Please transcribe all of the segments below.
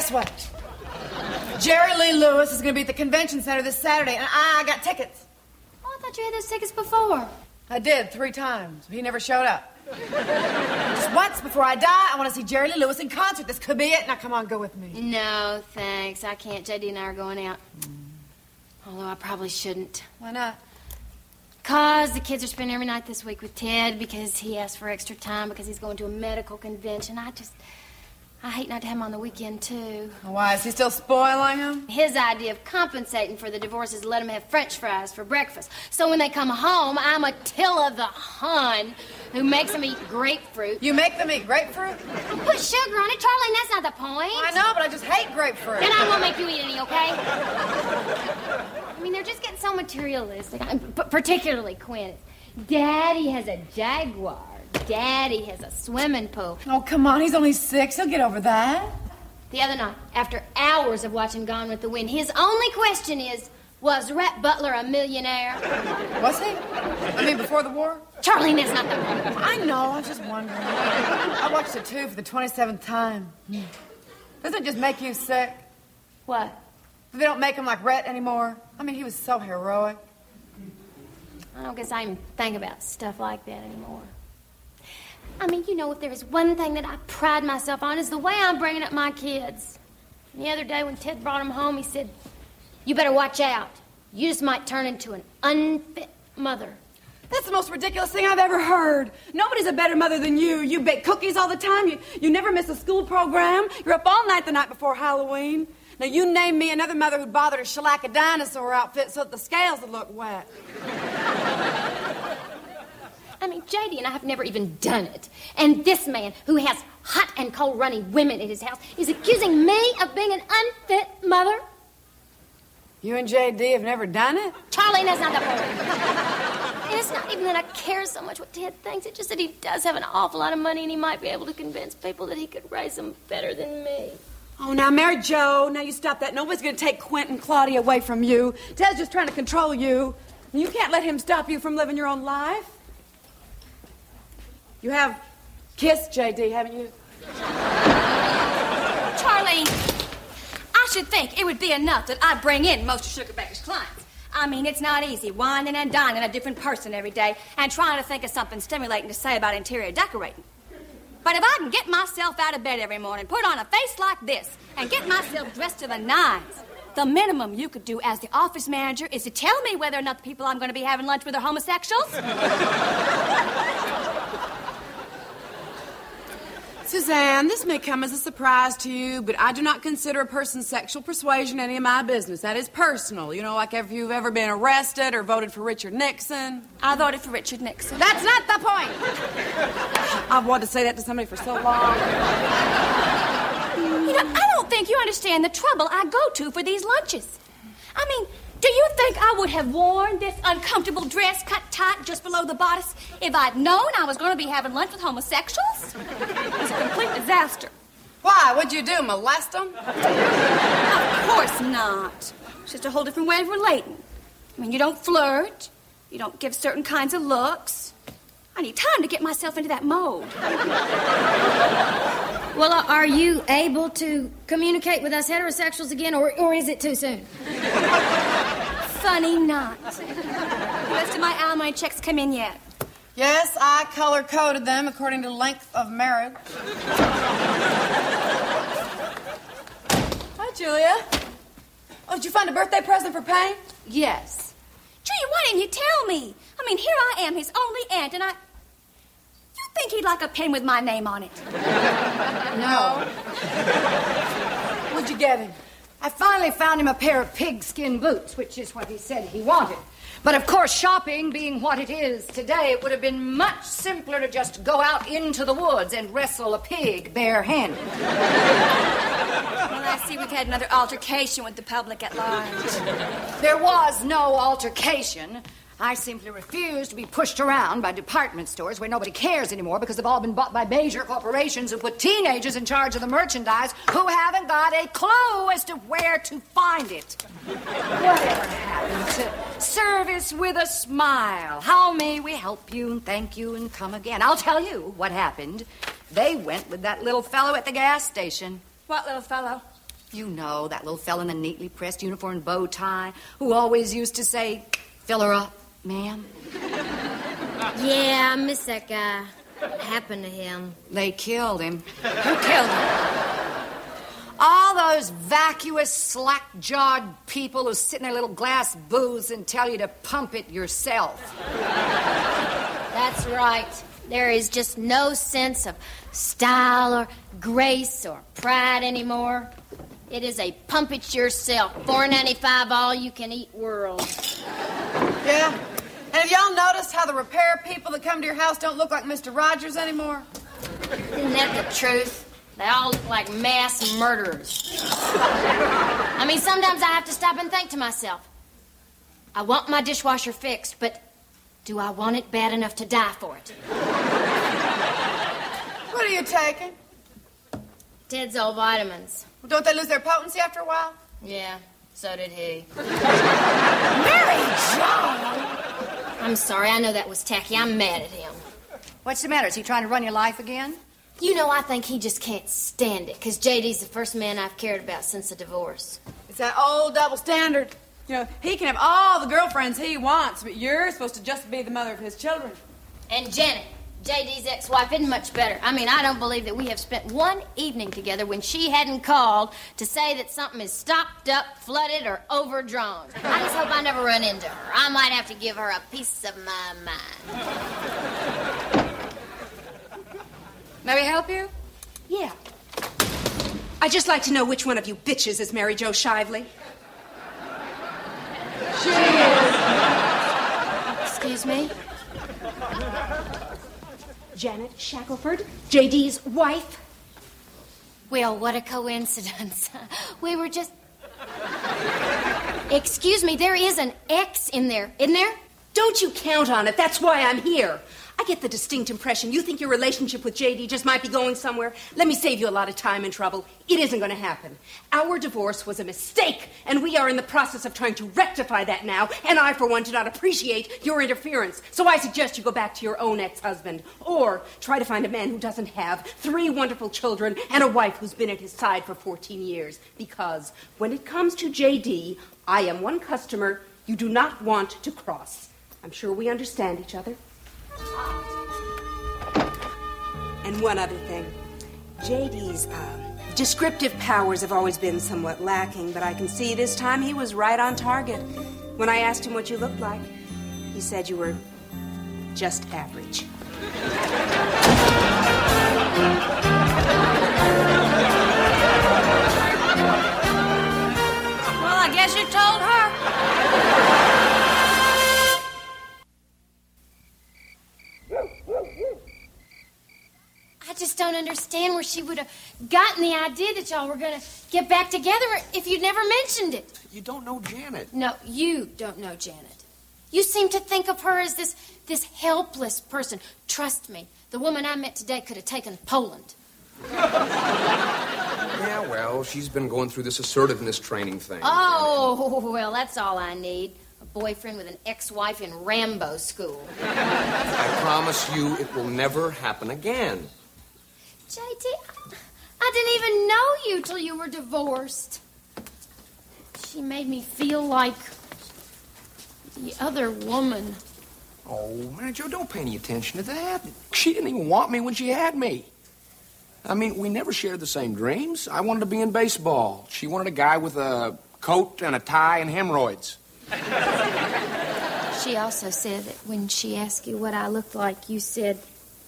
guess what? Jerry Lee Lewis is going to be at the convention center this Saturday, and I got tickets. Oh, I thought you had those tickets before. I did 3 times. He never showed up. Just once before I die, I want to see Jerry Lee Lewis in concert. This could be it. Now, come on, go with me. No, thanks. I can't. J.D. and I are going out. Although I probably shouldn't. Why not? Because the kids are spending every night this week with Ted because he asked for extra time because he's going to a medical convention. I hate not to have him on the weekend, too. Why, is he still spoiling him? His idea of compensating for the divorce is to let him have French fries for breakfast. So when they come home, I'm Attila the Hun who makes them eat grapefruit. You make them eat grapefruit? Put sugar on it, Charlie, and that's not the point. I know, but I just hate grapefruit. Then I won't make you eat any, okay? I mean, they're just getting so materialistic, particularly Quinn. Daddy has a Jaguar. Daddy has a swimming pool. Oh, come on. He's only 6. He'll get over that. The other night, after hours of watching Gone with the Wind, his only question is, was Rhett Butler a millionaire? Was he? I mean, before the war? Charlie, that's not the point. I know. I was just wondering. I watched it, too, for the 27th time. Doesn't it just make you sick? What? They don't make him like Rhett anymore. I mean, he was so heroic. I don't guess I even think about stuff like that anymore. I mean, you know, if there is one thing that I pride myself on is the way I'm bringing up my kids. And the other day when Ted brought them home, he said, you better watch out. You just might turn into an unfit mother. That's the most ridiculous thing I've ever heard. Nobody's a better mother than you. You bake cookies all the time. You never miss a school program. You're up all night the night before Halloween. Now, you name me another mother who'd bother to shellac a dinosaur outfit so that the scales would look wet. I mean, J.D. and I have never even done it. And this man, who has hot and cold running women in his house, is accusing me of being an unfit mother? You and J.D. have never done it? Charlie, that's not the point. And it's not even that I care so much what Ted thinks. It's just that he does have an awful lot of money, and he might be able to convince people that he could raise them better than me. Oh, now, Mary Jo, now you stop that. Nobody's going to take Quentin and Claudia away from you. Ted's just trying to control you. And you can't let him stop you from living your own life. You have kissed J.D., haven't you? Charlie, I should think it would be enough that I bring in most of Sugarbaker's clients. I mean, it's not easy whining and dining a different person every day and trying to think of something stimulating to say about interior decorating. But if I can get myself out of bed every morning, put on a face like this, and get myself dressed to the nines, the minimum you could do as the office manager is to tell me whether or not the people I'm going to be having lunch with are homosexuals. Suzanne, this may come as a surprise to you, but I do not consider a person's sexual persuasion any of my business. That is personal. You know, like if you've ever been arrested or voted for Richard Nixon. I voted for Richard Nixon. That's not the point. I've wanted to say that to somebody for so long. You know, I don't think you understand the trouble I go to for these lunches. I mean, do you think I would have worn this uncomfortable dress cut tight just below the bodice if I'd known I was going to be having lunch with homosexuals? It was a complete disaster. Why? What'd you do, molest them? Of course not. It's just a whole different way of relating. I mean, you don't flirt. You don't give certain kinds of looks. I need time to get myself into that mode. Well, are you able to communicate with us heterosexuals again, or is it too soon? Funny not. The rest of my alimony checks come in yet? Yes, I color-coded them according to length of marriage. Hi, Julia. Oh, did you find a birthday present for Payne? Yes. Julia, why didn't you tell me? I mean, here I am, his only aunt, and You think he'd like a pen with my name on it? No. What'd you get him? I finally found him a pair of pigskin boots, which is what he said he wanted. But, of course, shopping being what it is today, it would have been much simpler to just go out into the woods and wrestle a pig barehanded. Well, I see we've had another altercation with the public at large. There was no altercation. I simply refuse to be pushed around by department stores where nobody cares anymore because they've all been bought by major corporations who put teenagers in charge of the merchandise who haven't got a clue as to where to find it. Whatever happened to service with a smile? How may we help you and thank you and come again? I'll tell you what happened. They went with that little fellow at the gas station. What little fellow? You know, that little fella in the neatly pressed uniform and bow tie who always used to say, "Fill her up, ma'am." Yeah, I miss that guy. What happened to him? They killed him. Who killed him? All those vacuous, slack-jawed people who sit in their little glass booths and tell you to pump it yourself. That's right. There is just no sense of style or grace or pride anymore. It is a pump it yourself, $4.95 all-you-can-eat world. Yeah? And have y'all noticed how the repair people that come to your house don't look like Mr. Rogers anymore? Isn't that the truth? They all look like mass murderers. I mean, sometimes I have to stop and think to myself, I want my dishwasher fixed, but do I want it bad enough to die for it? What are you taking? Ted's old vitamins. Well, don't they lose their potency after a while? Yeah, so did he. Mary Jo! I'm sorry, I know that was tacky. I'm mad at him. What's the matter? Is he trying to run your life again? You know, I think he just can't stand it, because JD's the first man I've cared about since the divorce. It's that old double standard. You know, he can have all the girlfriends he wants, but you're supposed to just be the mother of his children. And Janet, JD's ex-wife, isn't much better. I mean, I don't believe that we have spent one evening together when she hadn't called to say that something is stopped up, flooded, or overdrawn. I just hope I never run into her. I might have to give her a piece of my mind. May we help you? Yeah. I'd just like to know which one of you bitches is Mary Jo Shively. Excuse me? Janet Shackelford, JD's wife. Well, what a coincidence. We were just... Excuse me, there is an X in there, isn't there? Don't you count on it. That's why I'm here. I get the distinct impression you think your relationship with JD just might be going somewhere. Let me save you a lot of time and trouble. It isn't going to happen. Our divorce was a mistake, and we are in the process of trying to rectify that now, and I, for one, do not appreciate your interference. So I suggest you go back to your own ex-husband, or try to find a man who doesn't have 3 wonderful children and a wife who's been at his side for 14 years. Because when it comes to JD, I am one customer you do not want to cross. I'm sure we understand each other. And one other thing. JD's descriptive powers have always been somewhat lacking, but I can see this time he was right on target. When I asked him what you looked like, he said you were just average. Well, I guess you told her. I just don't understand where she would have gotten the idea that y'all were going to get back together if you'd never mentioned it. You don't know Janet. No, you don't know Janet. You seem to think of her as this helpless person. Trust me, the woman I met today could have taken Poland. Yeah, well, she's been going through this assertiveness training thing. Oh, well, that's all I need. A boyfriend with an ex-wife in Rambo school. I promise you it will never happen again. JD, I didn't even know you till you were divorced. She made me feel like the other woman. Oh, Mary Jo, don't pay any attention to that. She didn't even want me when she had me. I mean, we never shared the same dreams. I wanted to be in baseball. She wanted a guy with a coat and a tie and hemorrhoids. She also said that when she asked you what I looked like, you said,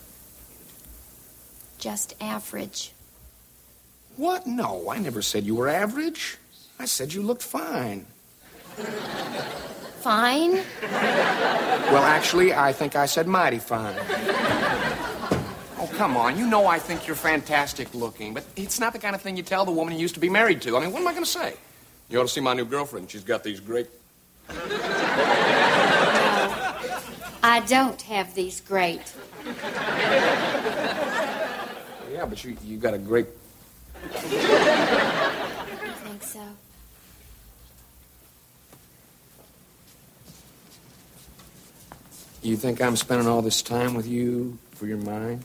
just average. What? No, I never said you were average. I said you looked fine. Fine? Well, actually, I think I said mighty fine. Oh, come on. You know I think you're fantastic looking, but it's not the kind of thing you tell the woman you used to be married to. I mean, what am I going to say? You ought to see my new girlfriend. She's got these great... No, I don't have these great. Yeah, but you got a great... You think so? You think I'm spending all this time with you for your mind?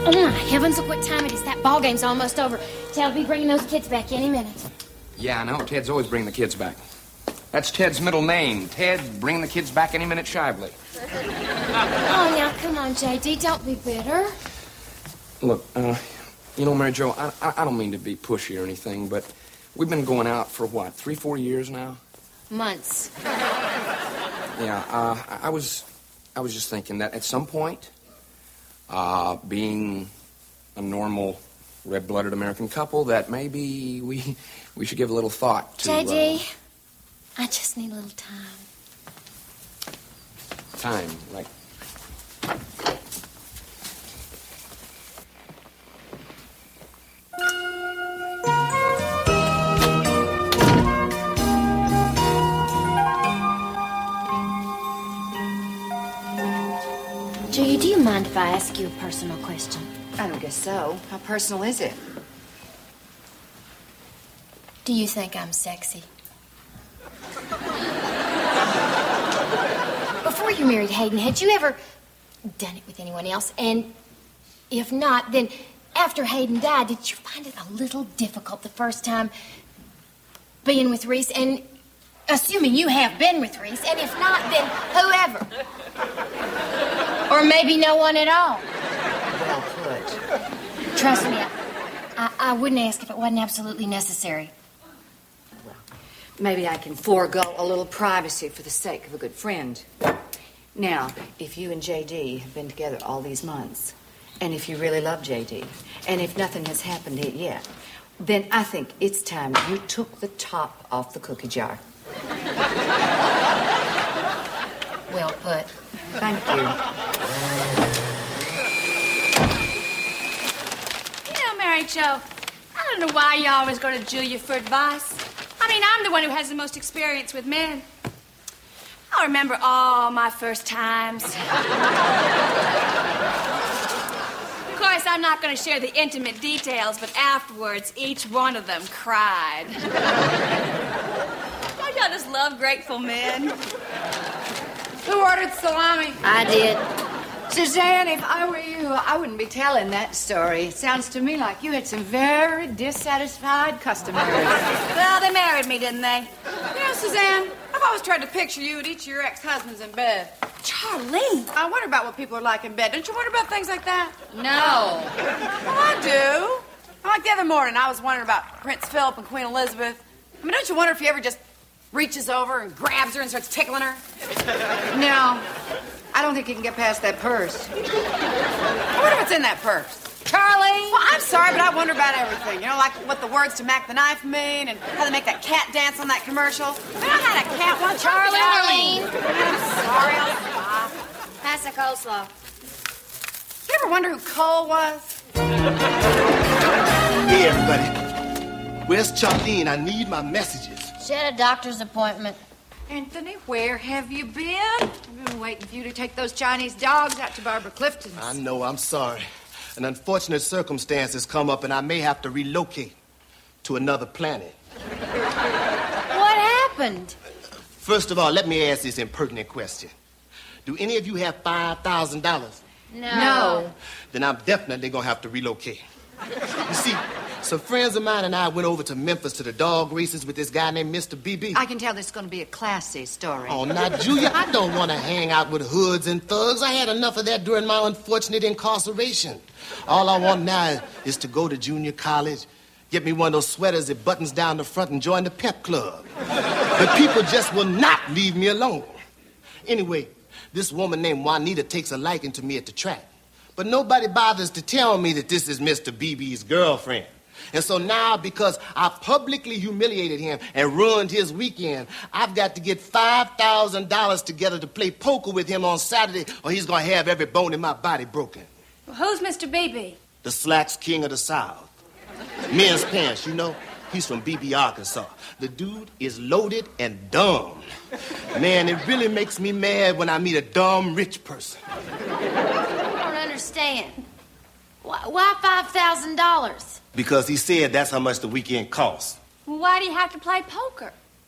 Oh, my heavens, look what time it is. That ball game's almost over. Ted'll be bringing those kids back any minute. Yeah, I know. Ted's always bringing the kids back. That's Ted's middle name. Ted, bringing the kids back any minute, Shively. Oh, now, come on, J.D., don't be bitter. Look, you know, Mary Jo, I don't mean to be pushy or anything, but we've been going out for, what, 3-4 years now? Months. Yeah, I was just thinking that at some point, being a normal red-blooded American couple, that maybe we should give a little thought to... J.D., I just need a little time. Time, like... Julia, do you mind if I ask you a personal question? I don't guess so. How personal is it? Do you think I'm sexy? Before you married Hayden, had you ever done it with anyone else? And if not, then after Hayden died, did you find it a little difficult the first time being with Reese? And assuming you have been with Reese, and if not, then whoever. Or maybe no one at all. Well put. Trust me, I wouldn't ask if it wasn't absolutely necessary. Well, maybe I can forego a little privacy for the sake of a good friend. Now, if you and J.D. have been together all these months, and if you really love J.D., and if nothing has happened yet, then I think it's time you took the top off the cookie jar. Well put. Thank you. You know, Mary Jo, I don't know why you always go to Julia for advice. I mean, I'm the one who has the most experience with men. I remember all my first times. Of course, I'm not going to share the intimate details, but afterwards, each one of them cried. Don't y'all just love grateful men? Who ordered salami? I did. Suzanne, if I were you, I wouldn't be telling that story. It sounds to me like you had some very dissatisfied customers. Well, they married me, didn't they? You know, Suzanne, I've always tried to picture you and each of your ex-husbands in bed. Charlene! I wonder about what people are like in bed. Don't you wonder about things like that? No. Well, I do. Like the other morning, I was wondering about Prince Philip and Queen Elizabeth. I mean, don't you wonder if he ever just reaches over and grabs her and starts tickling her? No, I don't think he can get past that purse. I wonder what's in that purse. Charlie! Well, I'm sorry, but I wonder about everything. You know, like what the words to Mac the Knife mean and how they make that cat dance on that commercial. I mean, I had a cat once. Charlene! I'm sorry, I'll stop. Pass the coleslaw. You ever wonder who Cole was? Hey, everybody. Where's Charlene? I need my messages. She had a doctor's appointment. Anthony, where have you been? I've been waiting for you to take those Chinese dogs out to Barbara Clifton's. I know, I'm sorry. An unfortunate circumstance has come up, and I may have to relocate to another planet. What happened? First of all, let me ask this impertinent question. Do any of you have $5,000? No. Then I'm definitely going to have to relocate. You see, some friends of mine and I went over to Memphis to the dog races with this guy named Mr. BB. I can tell this is going to be a classy story. Oh, now, Julia, I don't want to hang out with hoods and thugs. I had enough of that during my unfortunate incarceration. All I want now is to go to junior college, get me one of those sweaters that buttons down the front, and join the pep club. But people just will not leave me alone. Anyway, this woman named Juanita takes a liking to me at the track. But nobody bothers to tell me that this is Mr. BB's girlfriend. And so now, because I publicly humiliated him and ruined his weekend, I've got to get $5,000 together to play poker with him on Saturday, or he's going to have every bone in my body broken. Well, who's Mr. BB? The slacks king of the South. Men's pants, you know. He's from BB, Arkansas. The dude is loaded and dumb. Man, it really makes me mad when I meet a dumb rich person. I don't understand. Why $5,000? Because he said that's how much the weekend costs. Well, why do you have to play poker?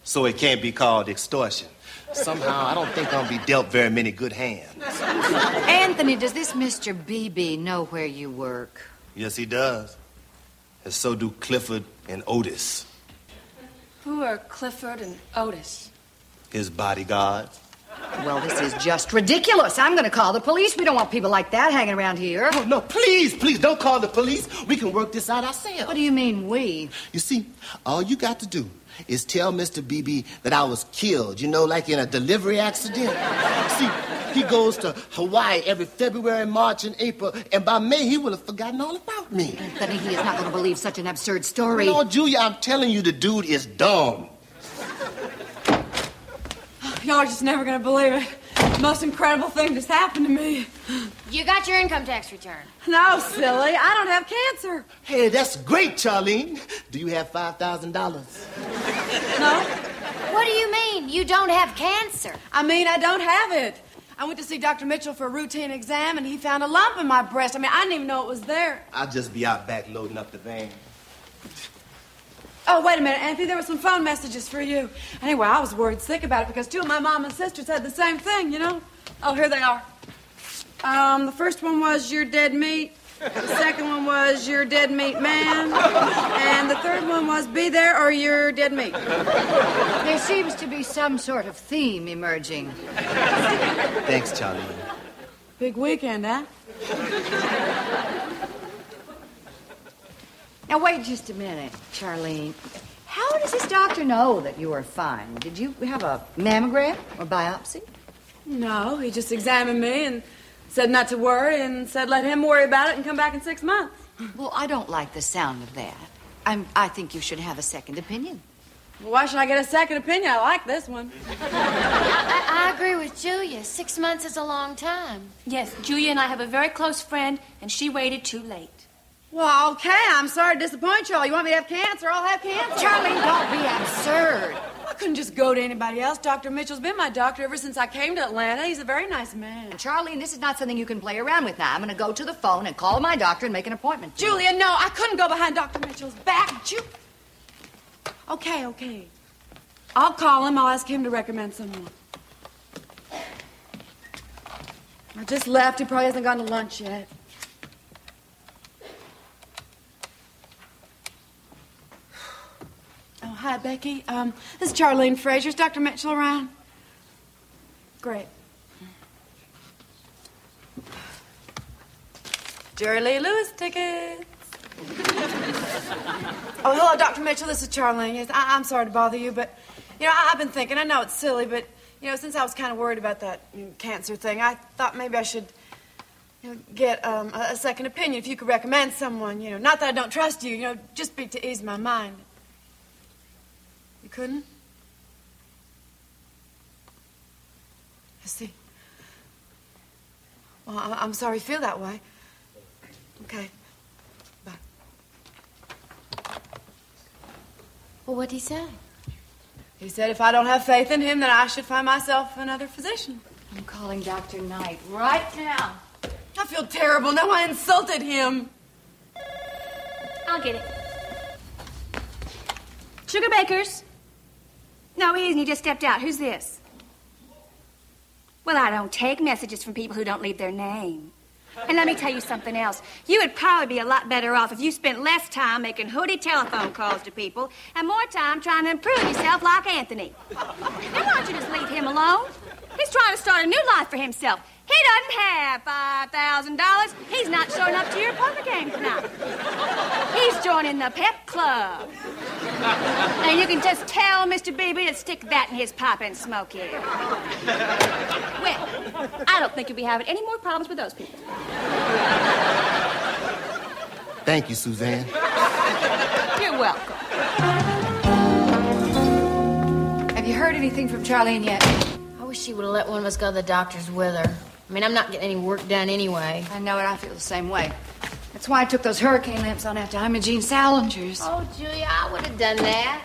so it can't be called extortion. Somehow, I don't think I'll be dealt very many good hands. Anthony, does this Mr. Beebe know where you work? Yes, he does. And so do Clifford and Otis. Who are Clifford and Otis? His bodyguards. Well, this is just ridiculous. I'm going to call the police. We don't want people like that hanging around here. Oh, no, please, don't call the police. We can work this out ourselves. What do you mean, we? You see, all you got to do is tell Mr. Beebe that I was killed, like in a delivery accident. See, he goes to Hawaii every February, March, and April, and by May, he will have forgotten all about me. Anthony, he is not going to believe such an absurd story. No, Julia, I'm telling you, the dude is dumb. Y'all are just never gonna believe it. The most incredible thing just happened to me. You got your income tax return. No, silly. I don't have cancer. Hey, that's great, Charlene. Do you have $5,000? No? What do you mean? You don't have cancer? I mean, I don't have it. I went to see Dr. Mitchell for a routine exam, and he found a lump in my breast. I mean, I didn't even know it was there. I'll just be out back loading up the van. Oh, wait a minute, Anthony. There were some phone messages for you. Anyway, I was worried sick about it because two of my mom and sisters had the same thing, Oh, here they are. The first one was "You're dead meat." The second one was "You're dead meat, man." And the third one was "Be there or you're dead meat." There seems to be some sort of theme emerging. Thanks, Charlene. Big weekend, huh? Now, wait just a minute, Charlene. How does this doctor know that you are fine? Did you have a mammogram or biopsy? No, he just examined me and said not to worry and said let him worry about it and come back in 6 months. Well, I don't like the sound of that. I think you should have a second opinion. Well, why should I get a second opinion? I like this one. I agree with Julia. 6 months is a long time. Yes, Julia and I have a very close friend, and she waited too late. Well, okay, I'm sorry to disappoint y'all. You want me to have cancer? I'll have cancer. Charlene, don't be absurd. I couldn't just go to anybody else. Dr. Mitchell's been my doctor ever since I came to Atlanta. He's a very nice man. Charlene, this is not something you can play around with now. I'm going to go to the phone and call my doctor and make an appointment. Julia, no, I couldn't go behind Dr. Mitchell's back. Okay. I'll call him. I'll ask him to recommend someone. I just left. He probably hasn't gone to lunch yet. Oh, hi, Becky. This is Charlene Fraser. Is Dr. Mitchell around? Great. Jerry Lee Lewis tickets. Oh, hello, Dr. Mitchell. This is Charlene. Yes, I'm sorry to bother you, but, I've been thinking. I know it's silly, but, since I was kind of worried about that cancer thing, I thought maybe I should get a second opinion if you could recommend someone, Not that I don't trust you, just to ease my mind. You couldn't? I see. Well, I'm sorry you feel that way. Okay. Bye. Well, what'd he say? He said if I don't have faith in him, then I should find myself another physician. I'm calling Dr. Knight right now. I feel terrible. Now I insulted him. I'll get it. Sugar Bakers. No, he isn't. He just stepped out. Who's this? Well, I don't take messages from people who don't leave their name. And let me tell you something else. You would probably be a lot better off if you spent less time making hoodie telephone calls to people and more time trying to improve yourself like Anthony. And why don't you just leave him alone? He's trying to start a new life for himself. He doesn't have $5,000. He's not showing up to your poker game tonight. He's joining the pep club. And you can just tell Mr. Beebe to stick that in his pipe and smoke it. Well, I don't think you'll be having any more problems with those people. Thank you, Suzanne. You're welcome. Have you heard anything from Charlene yet? I wish she would have let one of us go to the doctor's with her. I mean, I'm not getting any work done anyway. I know it. I feel the same way. That's why I took those hurricane lamps on after Imogene Salinger's. Oh, Julia, I would have done that.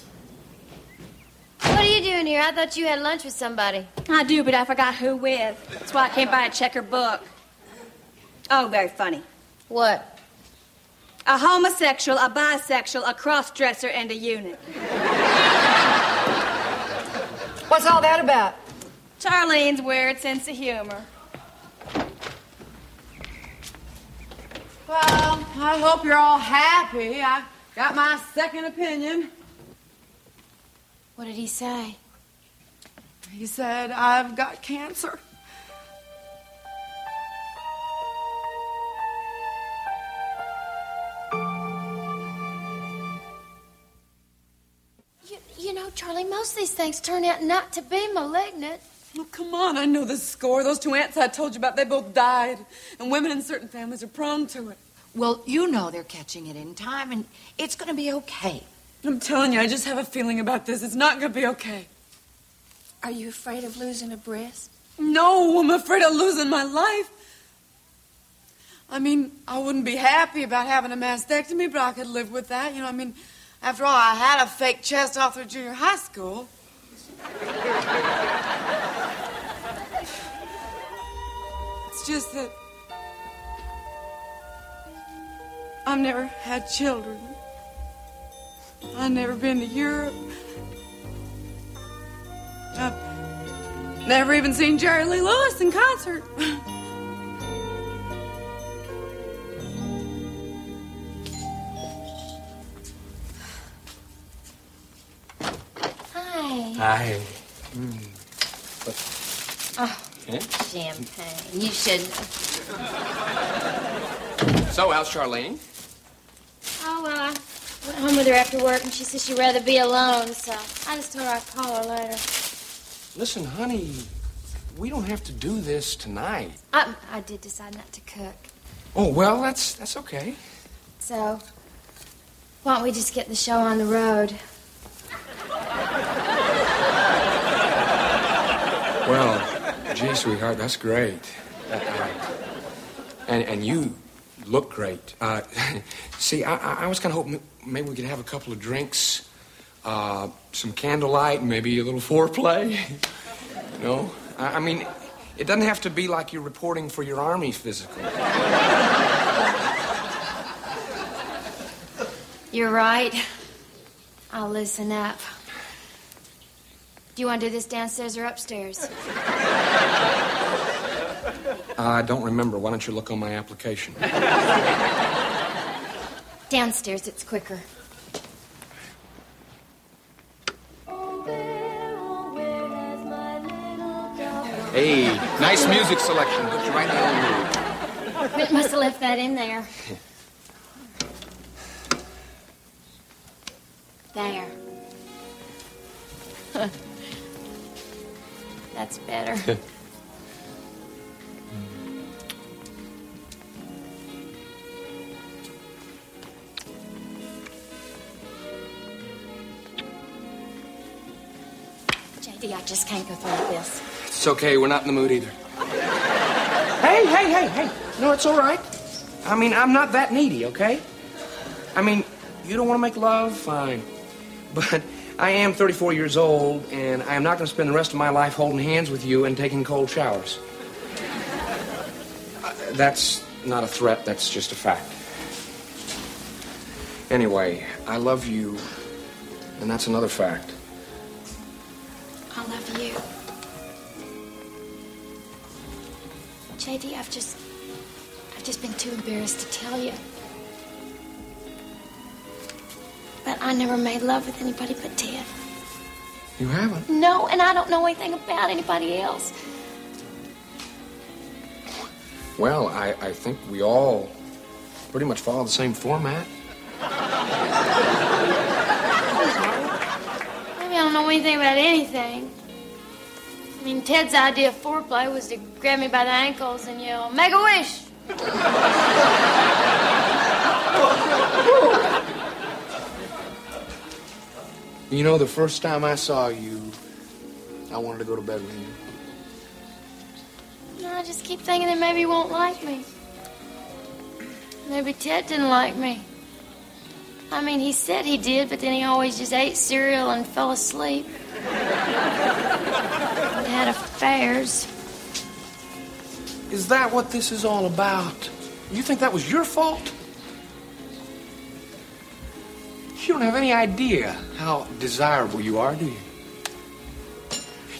What are you doing here? I thought you had lunch with somebody. I do, but I forgot who with. That's why I came by to check her book. Oh, very funny. What? A homosexual, a bisexual, a cross-dresser, and a eunuch. What's all that about? Charlene's weird sense of humor. Well, I hope you're all happy. I got my second opinion. What did he say? He said, I've got cancer. You know, Charlie, most of these things turn out not to be malignant. Oh, come on, I know the score. Those two aunts I told you about, they both died. And women in certain families are prone to it. Well, you know they're catching it in time, and it's going to be okay. I'm telling you, I just have a feeling about this. It's not going to be okay. Are you afraid of losing a breast? No, I'm afraid of losing my life. I mean, I wouldn't be happy about having a mastectomy, but I could live with that. You know, I mean, after all, I had a fake chest all through junior high school. It's just that I've never had children. I've never been to Europe. I've never even seen Jerry Lee Lewis in concert. Hi. Oh, champagne. You shouldn't. So, how's Charlene? Oh, well, I went home with her after work, and she said she'd rather be alone, so I just told her I'd call her later. Listen, honey, we don't have to do this tonight. I did decide not to cook. Oh, well, that's okay. So, why don't we just get the show on the road? Well, gee, sweetheart, that's great. And you look great. See, I was kind of hoping maybe we could have a couple of drinks, some candlelight, and maybe a little foreplay. You know? I mean, it doesn't have to be like you're reporting for your Army physical. You're right. I'll loosen up. Do you want to do this downstairs or upstairs? I don't remember. Why don't you look on my application? Downstairs, it's quicker. Hey, nice music selection. Put you right in the mood. It must have left that in there. There. That's better. JD, I just can't go through with this. It's okay. We're not in the mood either. Hey. No, it's all right. I mean, I'm not that needy, okay? I mean, you don't want to make love? Fine. But I am 34 years old, and I am not going to spend the rest of my life holding hands with you and taking cold showers. That's not a threat. That's just a fact. Anyway, I love you, and that's another fact. I love you. JD, I've just been too embarrassed to tell you. But I never made love with anybody but Ted. You haven't? No, and I don't know anything about anybody else. Well, I think we all pretty much follow the same format. Maybe I don't know anything about anything. I mean, Ted's idea of foreplay was to grab me by the ankles and yell, "Make a wish!" You know, the first time I saw you, I wanted to go to bed with you. No, I just keep thinking that maybe he won't like me. Maybe Ted didn't like me. I mean, he said he did, but then he always just ate cereal and fell asleep. And had affairs. Is that what this is all about? You think that was your fault? You don't have any idea how desirable you are, do you?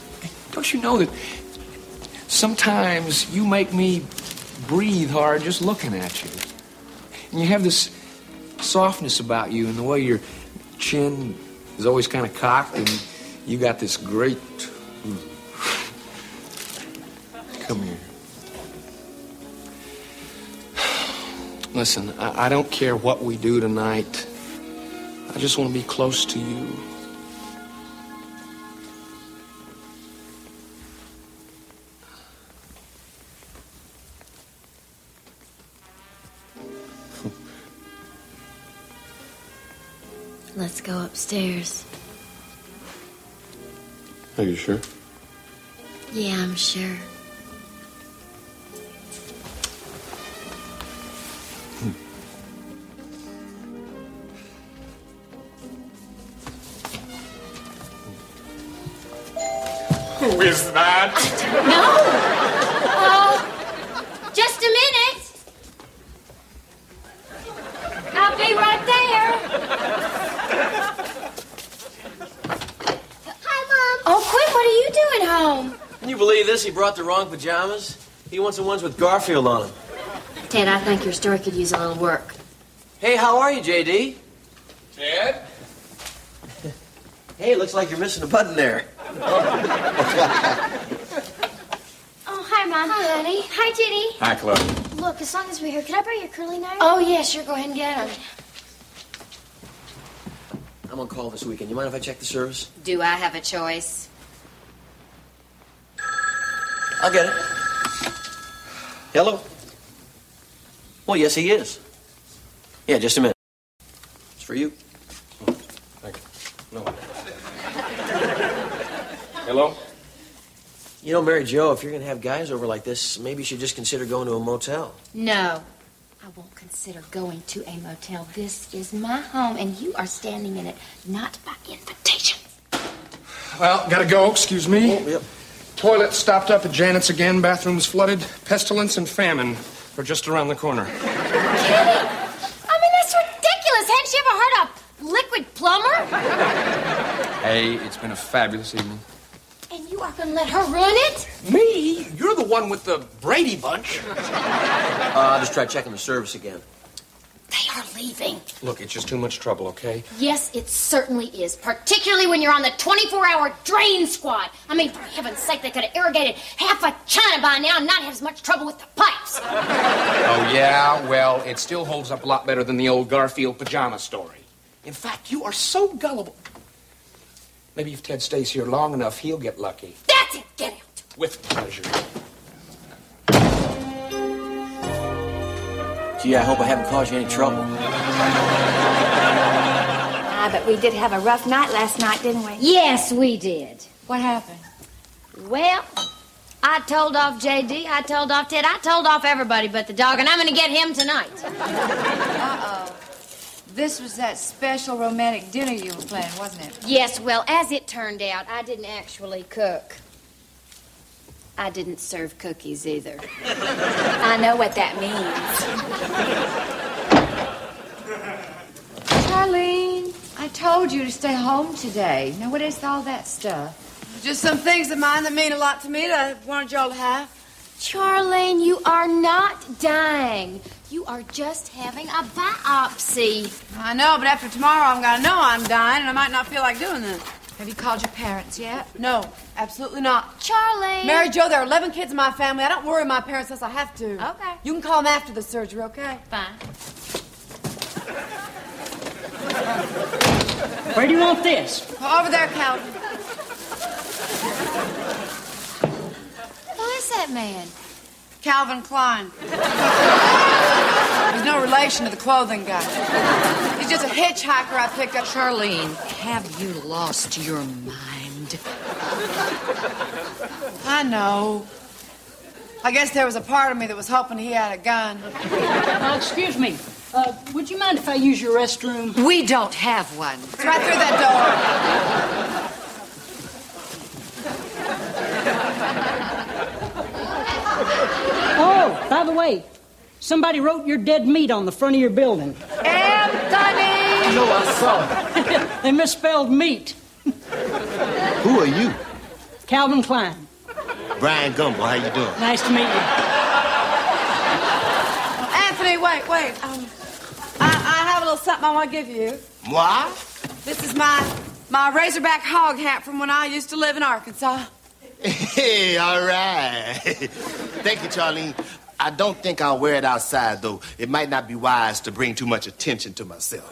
Don't you know that sometimes you make me breathe hard just looking at you? And you have this softness about you, and the way your chin is always kind of cocked, and you got this great... Come here. Listen, I don't care what we do tonight. I just want to be close to you. Let's go upstairs. Are you sure? Yeah, I'm sure. Who is that? No! Just a minute. I'll be right there. Hi, Mom. Oh, Quinn, what are you doing home? Can you believe this? He brought the wrong pajamas. He wants the ones with Garfield on them. Ted, I think your story could use a little work. Hey, how are you, J.D.? Ted? Hey, it looks like you're missing a button there. Oh, hi, Mom. Hi, honey. Hi, Diddy. Hi, Chloe. Look, as long as we're here, can I borrow your curling iron? Oh, yeah, sure. Go ahead and get them. I'm on call this weekend. You mind if I check the service? Do I have a choice? I'll get it. Hello? Well, yes, he is. Yeah, just a minute. It's for you. Thank you. No. Hello? You know, Mary Jo, if you're going to have guys over like this, maybe you should just consider going to a motel. No. I won't consider going to a motel. This is my home, and you are standing in it, not by invitation. Well, gotta go. Excuse me. Oh, yep. Toilet stopped up at Janet's again. Bathrooms flooded. Pestilence and famine are just around the corner. Kenny! I mean, that's ridiculous. Hadn't you ever heard of liquid plumber? Hey, it's been a fabulous evening. And you are going to let her ruin it? Me? You're the one with the Brady Bunch. I'll just try checking the service again. They are leaving. Look, it's just too much trouble, okay? Yes, it certainly is, particularly when you're on the 24-hour drain squad. I mean, for heaven's sake, they could have irrigated half of China by now and not have as much trouble with the pipes. Oh, yeah? Well, it still holds up a lot better than the old Garfield pajama story. In fact, you are so gullible. Maybe if Ted stays here long enough, he'll get lucky. That's it. Get out. With pleasure. Gee, I hope I haven't caused you any trouble. But we did have a rough night last night, didn't we? Yes, we did. What happened? Well, I told off J.D., I told off Ted, I told off everybody but the dog, and I'm going to get him tonight. Uh-oh. This was that special romantic dinner you were planning, wasn't it? Yes, well, as it turned out, I didn't actually cook. I didn't serve cookies either. I know what that means. Charlene, I told you to stay home today. Now, what is all that stuff? Just some things of mine that mean a lot to me that I wanted y'all to have. Charlene, you are not dying. You are just having a biopsy. I know, but after tomorrow, I'm going to know I'm dying, and I might not feel like doing that. Have you called your parents yet? No, absolutely not. Charlene. Mary Jo, there are 11 kids in my family. I don't worry my parents unless I have to. Okay. You can call them after the surgery, okay? Fine. Where do you want this? Over there, Calvin. Who is that man? Calvin Klein. He's no relation to the clothing guy. He's just a hitchhiker I picked up. Charlene, have you lost your mind? I know. I guess there was a part of me that was hoping he had a gun. Excuse me. Would you mind if I use your restroom? We don't have one. It's right through that door. Oh, by the way, somebody wrote your dead meat on the front of your building. Anthony! No, I saw it. They misspelled meat. Who are you? Calvin Klein. Brian Gumble, how you doing? Nice to meet you. Anthony, wait. I have a little something I want to give you. Moi? This is my Razorback hog hat from when I used to live in Arkansas. Hey, all right. Thank you, Charlene. I don't think I'll wear it outside, though. It might not be wise to bring too much attention to myself.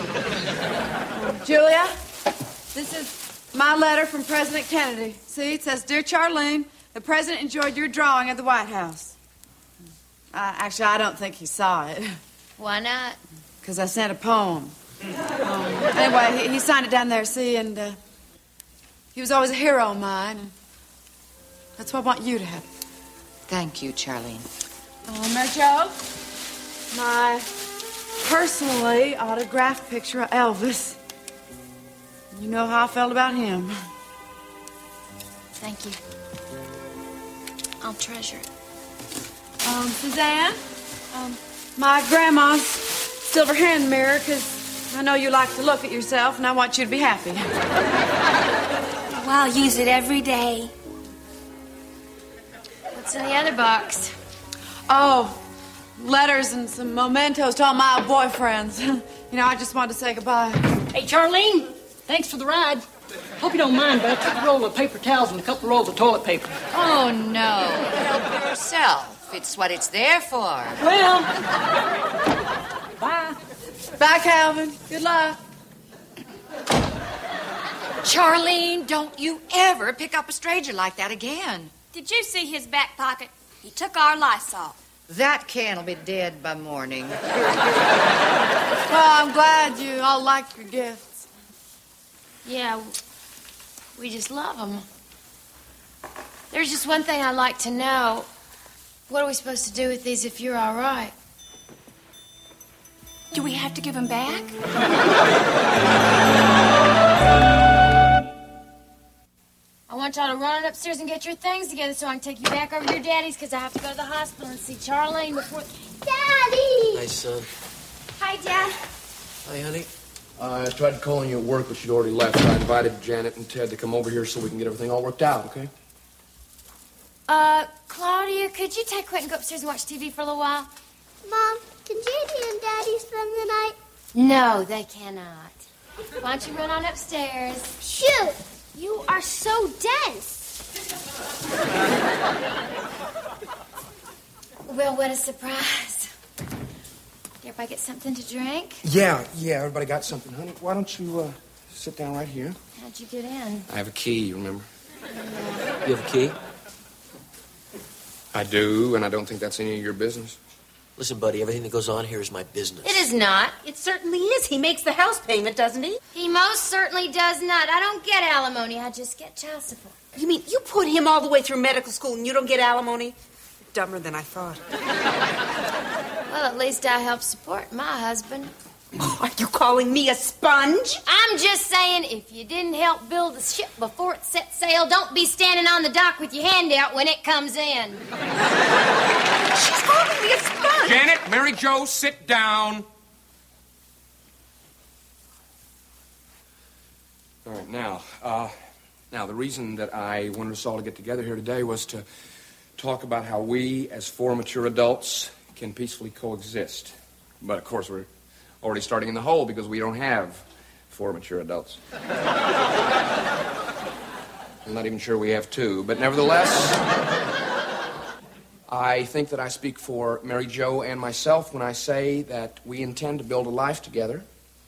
Julia, this is my letter from President Kennedy. See, it says, Dear Charlene, the President enjoyed your drawing of the White House. Actually, I don't think he saw it. Why not? Because I sent a poem. Anyway, he signed it down there, see, and he was always a hero of mine. And that's what I want you to have. Thank you, Charlene. Mary Jo, my personally autographed picture of Elvis. You know how I felt about him. Thank you. I'll treasure it. Suzanne, my grandma's silver hand mirror, because I know you like to look at yourself, and I want you to be happy. Well, I'll use it every day. What's in the other box? Oh, letters and some mementos to all my boyfriends. I just wanted to say goodbye. Hey, Charlene, thanks for the ride. Hope you don't mind, but I took a roll of paper towels and a couple rolls of toilet paper. Oh, no. Help yourself. It's what it's there for. Well, bye. Bye, Calvin. Good luck. Charlene, don't you ever pick up a stranger like that again. Did you see his back pocket? He took our Lysol. That can will be dead by morning. Well, I'm glad you all liked your gifts. Yeah, we just love them. There's just one thing I'd like to know. What are we supposed to do with these if you're all right? Do we have to give him back? I want y'all to run upstairs and get your things together so I can take you back over to your daddy's because I have to go to the hospital and see Charlene before... Daddy! Hi, son. Hi, Dad. Hi, honey. I tried calling you at work, but you'd already left. I invited Janet and Ted to come over here so we can get everything all worked out, okay? Claudia, could you take Quentin and go upstairs and watch TV for a little while? Mom, can JD and Daddy spend the night? No, they cannot. Why don't you run on upstairs? Shoot! You are so dense. Well, what a surprise. Did everybody get something to drink? Yeah, everybody got something, honey. Why don't you sit down right here? How'd you get in? I have a key, remember? You have a key? I do, and I don't think that's any of your business. Listen, buddy, everything that goes on here is my business. It is not. It certainly is. He makes the house payment, doesn't he? He most certainly does not. I don't get alimony. I just get child support. You mean you put him all the way through medical school and you don't get alimony? Dumber than I thought. Well, at least I help support my husband. Oh, are you calling me a sponge? I'm just saying, if you didn't help build the ship before it set sail, don't be standing on the dock with your hand out when it comes in. She's calling me a sponge. Janet, Mary Jo, sit down. All right, now, the reason that I wanted us all to get together here today was to talk about how we, as 4 mature adults, can peacefully coexist. But, of course, we're already starting in the hole because we don't have 4 mature adults. I'm not even sure we have 2, but nevertheless, I think that I speak for Mary Jo and myself when I say that we intend to build a life together,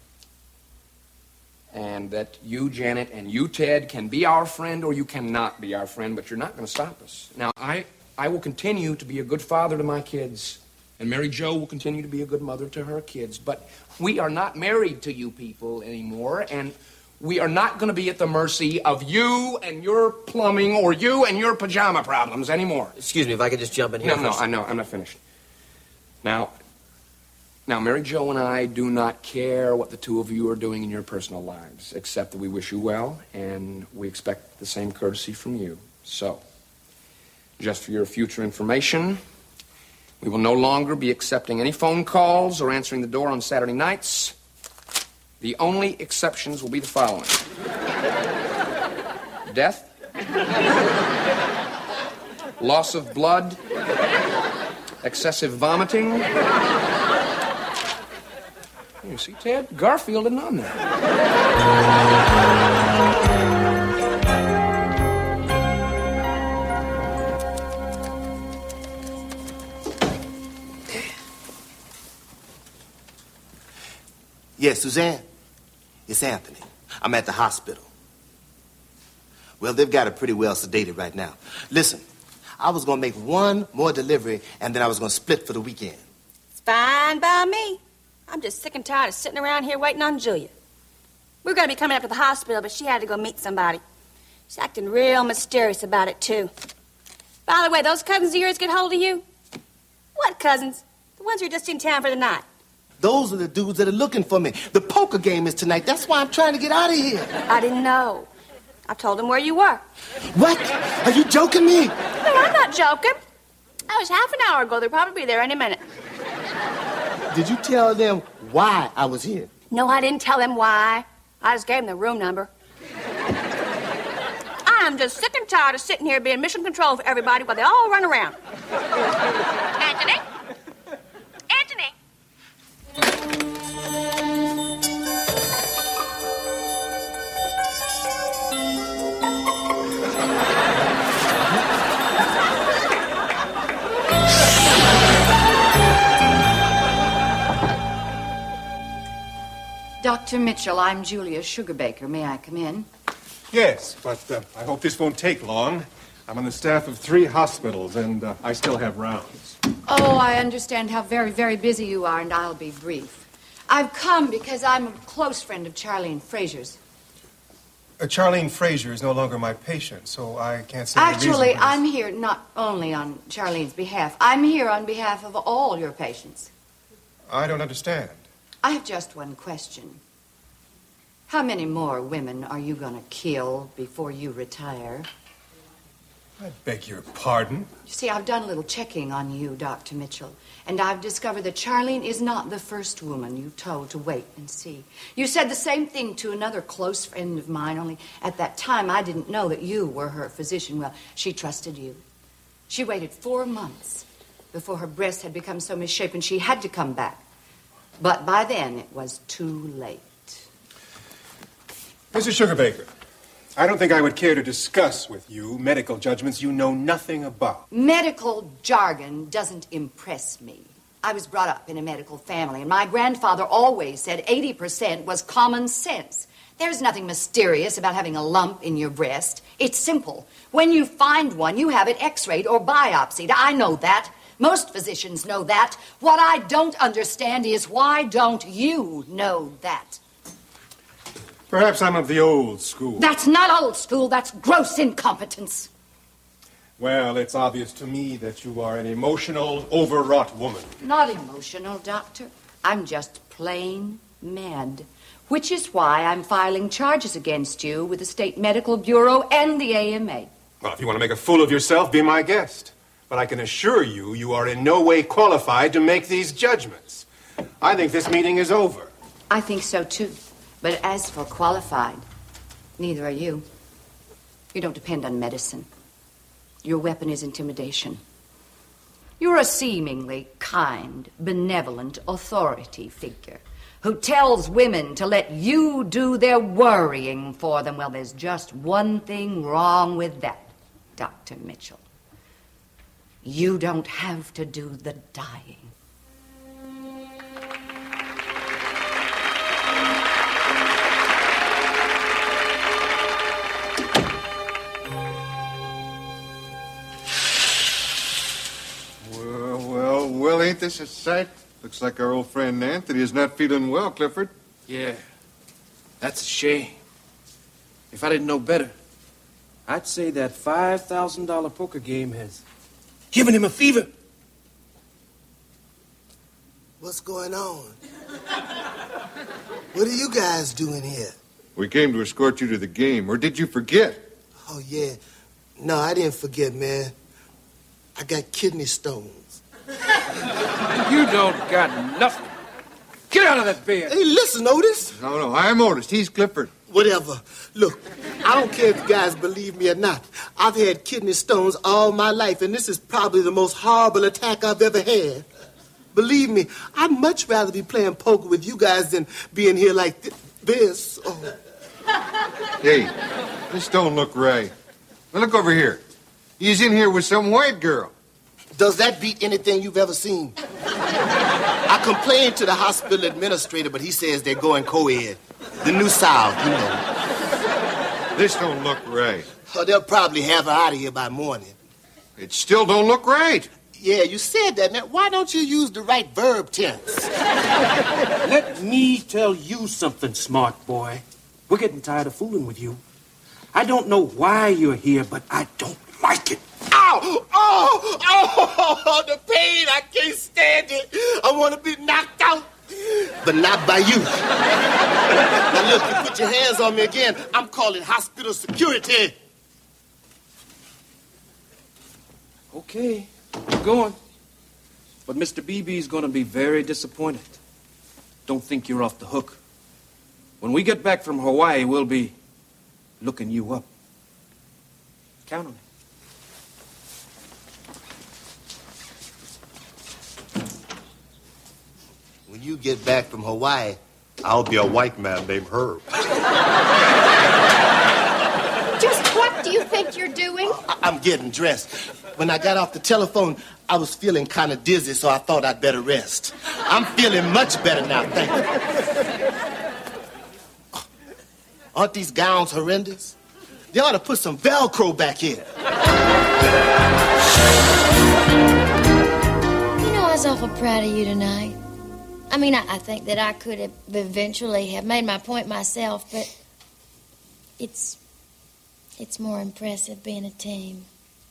and that you, Janet, and you, Ted, can be our friend or you cannot be our friend, but you're not going to stop us. Now, I will continue to be a good father to my kids, and Mary Jo will continue to be a good mother to her kids, but we are not married to you people anymore, and we are not going to be at the mercy of you and your plumbing or you and your pajama problems anymore. Excuse me, if I could just jump in here. No, I know, I'm not finished. Now, Mary Jo and I do not care what the 2 of you are doing in your personal lives, except that we wish you well, and we expect the same courtesy from you. So, just for your future information, we will no longer be accepting any phone calls or answering the door on Saturday nights. The only exceptions will be the following: death, Loss of blood? Excessive vomiting? You see, Ted? Garfield isn't on there. Yes, Suzanne? It's Anthony. I'm at the hospital. Well, they've got her pretty well sedated right now. Listen, I was going to make one more delivery, and then I was going to split for the weekend. It's fine by me. I'm just sick and tired of sitting around here waiting on Julia. We were going to be coming up to the hospital, but she had to go meet somebody. She's acting real mysterious about it, too. By the way, those cousins of yours get hold of you? What cousins? The ones who are just in town for the night. Those are the dudes that are looking for me. The poker game is tonight. That's why I'm trying to get out of here. I didn't know. I told them where you were. What? Are you joking me? No, I'm not joking. That was half an hour ago. They'll probably be there any minute. Did you tell them why I was here? No, I didn't tell them why. I just gave them the room number. I'm just sick and tired of sitting here being mission control for everybody while they all run around. Anthony? Anthony? Dr. Mitchell, I'm Julia Sugarbaker. May I come in? Yes, but I hope this won't take long. I'm on the staff of 3 hospitals, and I still have rounds. Oh, I understand how very, very busy you are, and I'll be brief. I've come because I'm a close friend of Charlene Frazier's. Charlene Frazier is no longer my patient, so I can't say Actually, I'm here not only on Charlene's behalf. I'm here on behalf of all your patients. I don't understand. I have just one question. How many more women are you going to kill before you retire? I beg your pardon? You see, I've done a little checking on you, Dr. Mitchell, and I've discovered that Charlene is not the first woman you told to wait and see. You said the same thing to another close friend of mine, only at that time I didn't know that you were her physician. Well, she trusted you. She waited 4 months before her breast had become so misshapen she had to come back. But by then, it was too late. Mrs. Sugarbaker, I don't think I would care to discuss with you medical judgments you know nothing about. Medical jargon doesn't impress me. I was brought up in a medical family, and my grandfather always said 80% was common sense. There's nothing mysterious about having a lump in your breast. It's simple. When you find one, you have it x-rayed or biopsied. I know that. Most physicians know that. What I don't understand is why don't you know that? Perhaps I'm of the old school. That's not old school. That's gross incompetence. Well, it's obvious to me that you are an emotional, overwrought woman. Not emotional, Doctor. I'm just plain mad. Which is why I'm filing charges against you with the State Medical Bureau and the AMA. Well, if you want to make a fool of yourself, be my guest. But I can assure you, you are in no way qualified to make these judgments. I think this meeting is over. I think so, too. But as for qualified, neither are you. You don't depend on medicine. Your weapon is intimidation. You're a seemingly kind, benevolent authority figure who tells women to let you do their worrying for them. Well, there's just one thing wrong with that, Dr. Mitchell. You don't have to do the dying. Well, ain't this a sight? Looks like our old friend Anthony is not feeling well, Clifford. Yeah, that's a shame. If I didn't know better, I'd say that $5,000 poker game has given him a fever. What's going on? What are you guys doing here? We came to escort you to the game, or did you forget? Oh, yeah. No, I didn't forget, man. I got kidney stones. You don't got nothing. Get out of that bed. Hey, listen, Otis. No, I'm Otis. He's Clifford. Whatever. Look, I don't care if you guys believe me or not. I've had kidney stones all my life, and this is probably the most horrible attack I've ever had. Believe me, I'd much rather be playing poker with you guys than being here like this. Oh. Hey, this don't look right. Now look over here. He's in here with some white girl. Does that beat anything you've ever seen? I complained to the hospital administrator, but he says they're going co-ed. The New South, you know. This don't look right. Oh, they'll probably have her out of here by morning. It still don't look right. Yeah, you said that. Now, why don't you use the right verb tense? Let me tell you something, smart boy. We're getting tired of fooling with you. I don't know why you're here, but I don't like it. Ow! Oh, the pain. I can't stand it. I want to be knocked out, but not by you. Now, look, you put your hands on me again, I'm calling hospital security. Okay, we're going. But Mr. BB's going to be very disappointed. Don't think you're off the hook. When we get back from Hawaii, we'll be looking you up. Count on it. When you get back from Hawaii, I'll be a white man named Herb. Just what do you think you're doing? I'm getting dressed. When I got off the telephone, I was feeling kind of dizzy, so I thought I'd better rest. I'm feeling much better now, thank you. Aren't these gowns horrendous? They ought to put some Velcro back in. You know, I was awful proud of you tonight. I mean, I think that I could have eventually have made my point myself, but it's more impressive being a team.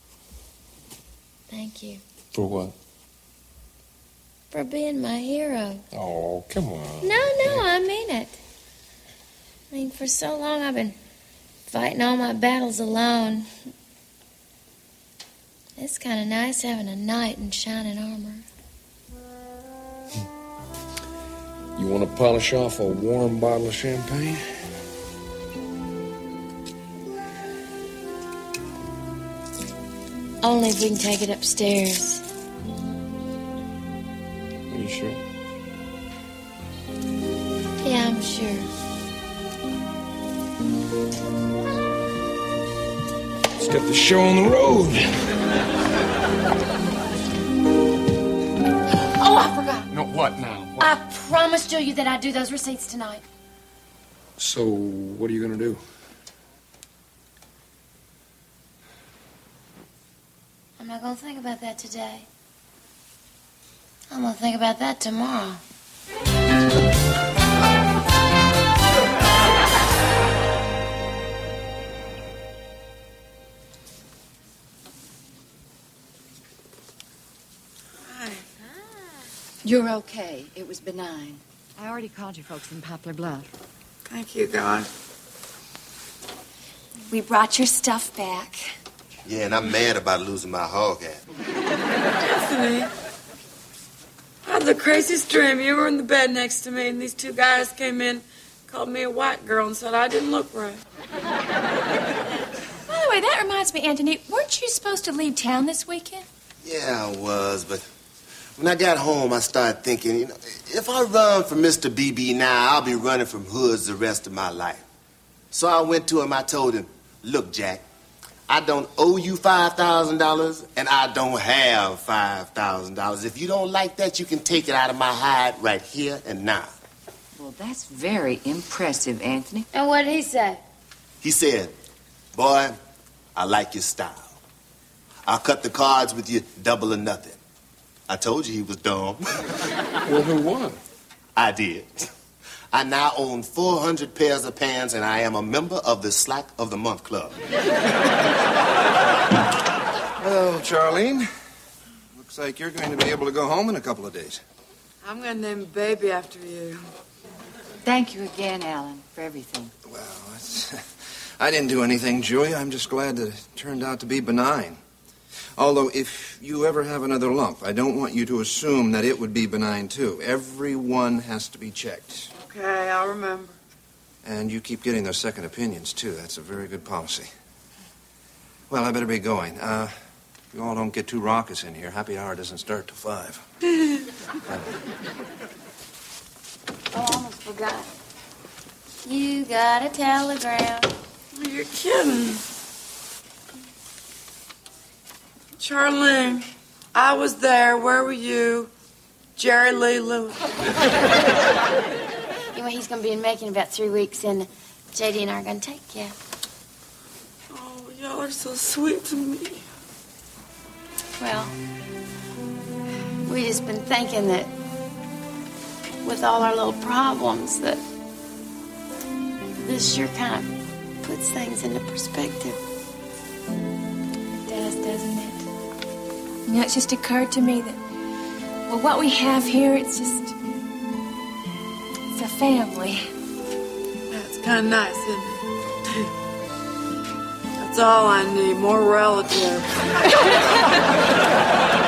Thank you. For what? For being my hero. Oh, come on. No, I mean it. I mean, for so long I've been fighting all my battles alone. It's kind of nice having a knight in shining armor. You want to polish off a warm bottle of champagne? Only if we can take it upstairs. Are you sure? Yeah, I'm sure. Let's get the show on the road. Oh, I forgot. No, what now? What? I promised Julia that I'd do those receipts tonight. So, what are you going to do? I'm not going to think about that today. I'm going to think about that tomorrow. You're okay. It was benign. I already called you folks in Poplar Bluff. Thank you, God. We brought your stuff back. Yeah, and I'm mad about losing my hog hat. Anthony, I had the craziest dream. You were in the bed next to me, and these two guys came in, called me a white girl, and said I didn't look right. By the way, that reminds me, Anthony, weren't you supposed to leave town this weekend? Yeah, I was, but when I got home, I started thinking, you know, if I run from Mr. BB now, I'll be running from hoods the rest of my life. So I went to him, I told him, look, Jack, I don't owe you $5,000, and I don't have $5,000. If you don't like that, you can take it out of my hide right here and now. Well, that's very impressive, Anthony. And what did he say? He said, boy, I like your style. I'll cut the cards with you double or nothing. I told you he was dumb. Well, who won? I did. I now own 400 pairs of pants, and I am a member of the Slack of the Month Club. Well, Charlene, looks like you're going to be able to go home in a couple of days. I'm going to name a baby after you. Thank you again, Alan, for everything. Well, I didn't do anything, Julia. I'm just glad that it turned out to be benign. Although, if you ever have another lump, I don't want you to assume that it would be benign, too. Everyone has to be checked. Okay, I'll remember. And you keep getting those second opinions, too. That's a very good policy. Well, I better be going. You all don't get too raucous in here. Happy hour doesn't start till 5. Oh, I almost forgot. You got a telegram. You're kidding. Charlene, I was there. Where were you? Jerry Lee Lewis. You know, he's going to be in Macon in about 3 weeks, and J.D. and I are going to take you. Oh, y'all are so sweet to me. Well, we just been thinking that with all our little problems, that this sure kind of puts things into perspective. It does, doesn't it? You know, it's just occurred to me that, well, what we have here, it's a family. That's kind of nice, isn't it? That's all I need, more relatives.